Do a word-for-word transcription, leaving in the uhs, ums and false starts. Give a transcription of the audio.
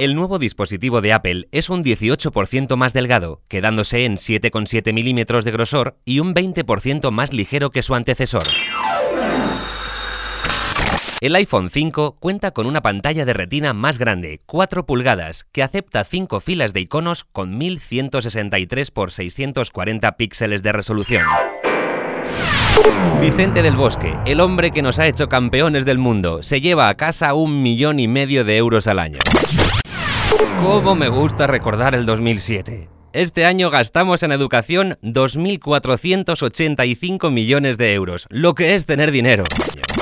El nuevo dispositivo de Apple es un dieciocho por ciento más delgado, quedándose en siete coma siete milímetros de grosor y un veinte por ciento más ligero que su antecesor. El iPhone cinco cuenta con una pantalla de retina más grande, cuatro pulgadas, que acepta cinco filas de iconos con mil ciento sesenta y tres por seiscientos cuarenta píxeles de resolución. Vicente del Bosque, el hombre que nos ha hecho campeones del mundo, se lleva a casa un millón y medio de euros al año. ¿Cómo me gusta recordar el dos mil siete? Este año gastamos en educación dos mil cuatrocientos ochenta y cinco millones de euros, lo que es tener dinero.